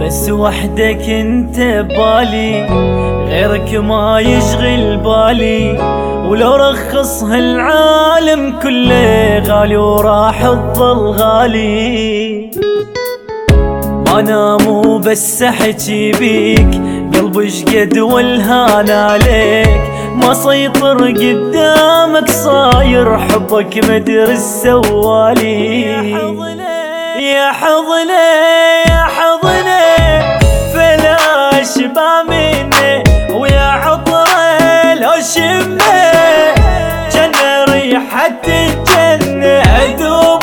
بس وحدك انت ببالي، غيرك ما يشغل بالي. ولو رخص هالعالم كله غالي وراح تظل غالي. ما نام وبس احكي بيك، قلبي شقد والهان عليك. ما سيطر قدامك صاير حبك مدرس سوالي. يا حضني يا حضني فلا اشبع مني، ويا عطره لو شمه جنة ريحة الجنة. أذوب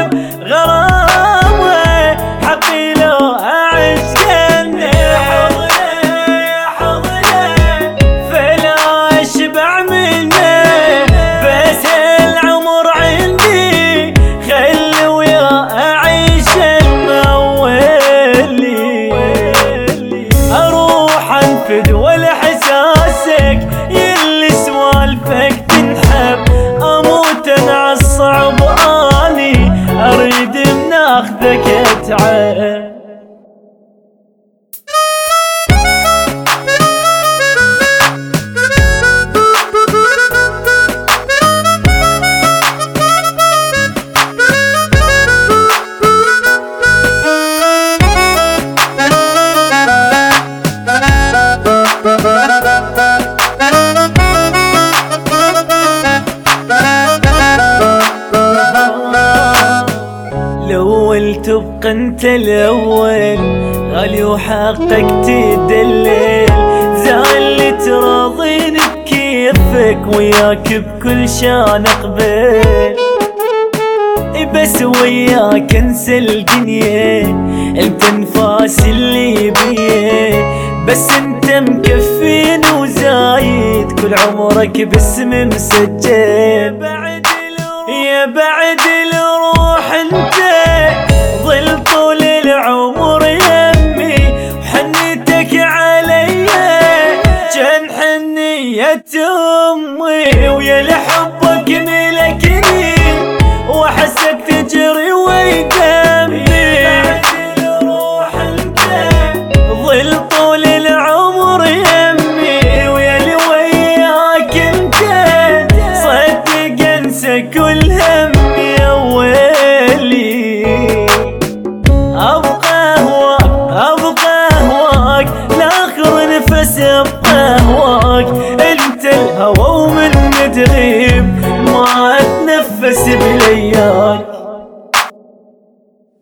بغرامه حقي لو أعيش جنة. يا حضني فلا اشبع مني، بس العمر عندي خلي ويا أعيش المولي. أروح أنفذ ولا حساسك يلي سوالفك تنحب. أموت أنا عالصعب أني أريد من أخذك أتعب. الأول تبقى انت الأول، غالي وحقك تدلل. زعل تراضيني بكيفك، وياك بكل شان اقبل. بس وياك انسى الدنيا، انت انفاس اللي بيه. بس انت مكفين وزايد، كل عمرك باسم مسجل. يا بعد الروح انت ظل طول العمر يمي، وحنيتك علي جن حنية امي. ويا لحبك ملكني وحسك تجري ويدمي. الروح انت ظل طول العمر يمي، ويا لي وياك انت صدق انسى كل هم يا ويلي. ابقى هواك لاخر نفس، ابقى هواك انت الهوى ومن تغيب ما اتنفس بلياك.